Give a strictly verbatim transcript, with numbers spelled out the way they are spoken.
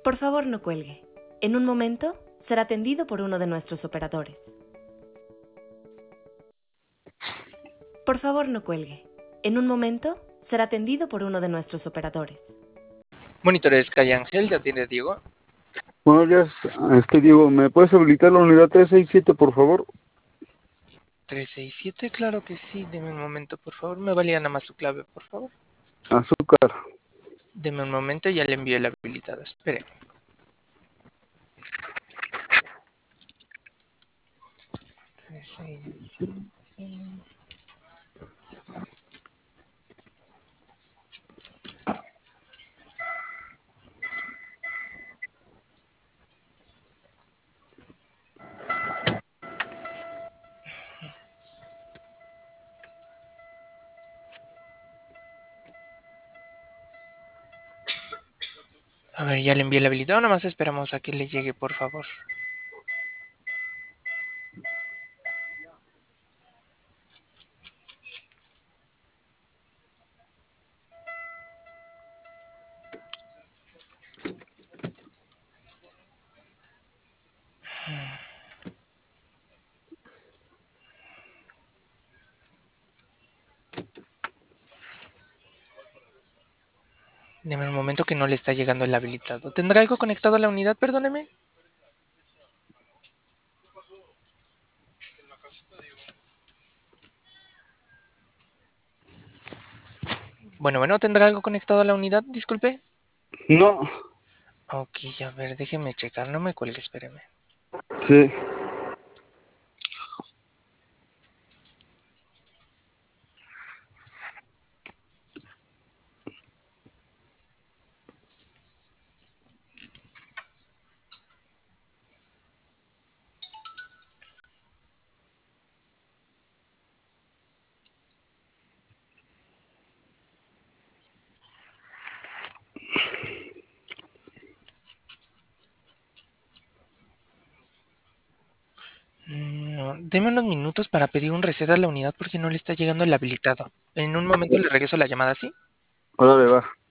Por favor, no cuelgue. En un momento será atendido por uno de nuestros operadores. Por favor, no cuelgue. En un momento será atendido por uno de nuestros operadores. Monitores Calle Ángel, ¿ya tiene Diego? Buenos días, este Diego, ¿me puedes habilitar la unidad trescientos sesenta y siete, por favor? trescientos sesenta y siete, claro que sí. Deme un momento, por favor. ¿Me valía nada más su clave, por favor? Azúcar. Deme un momento, ya le envío el habilitado. Espere. trescientos sesenta y siete. A ver, ya le envié el habilitado. Nada más esperamos a que le llegue, por favor. Deme un momento que no le está llegando el habilitado. ¿Tendrá algo conectado a la unidad? Perdóneme. Bueno, bueno, ¿tendrá algo conectado a la unidad? Disculpe. No. Ok, a ver, déjeme checar. No me cuelgue, espéreme. Sí. No, deme unos minutos para pedir un reset a la unidad porque no le está llegando el habilitado. En un momento le regreso la llamada, ¿sí? Órale, va.